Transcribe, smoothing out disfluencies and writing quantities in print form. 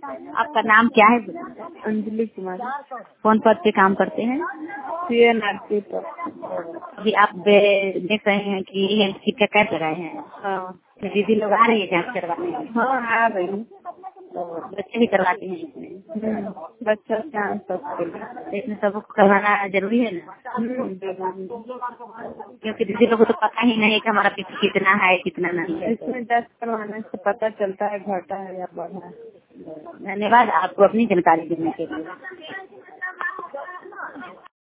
आपका नाम क्या है? अंजलि कुमार। कौन पद पे काम करते हैं? CNRT पर। अभी आप देख रहे हैं कि हेल्थ किट का कैंप लगाए हैं। हाँ, दीदी लोग आ रही है कैंप करवाने? हाँ आ रही। तो बच्चे भी करवाते हैं इसमें? बच्चा क्या सब इसमें सबको करवाना जरूरी है ना, क्योंकि दीदी लोगों को तो पता ही नहीं कि हमारा पीछे कितना है कितना नहीं है। इसमें टेस्ट करवाने से पता चलता है घटा है या बढ़ा है। धन्यवाद आपको अपनी जानकारी देने के लिए।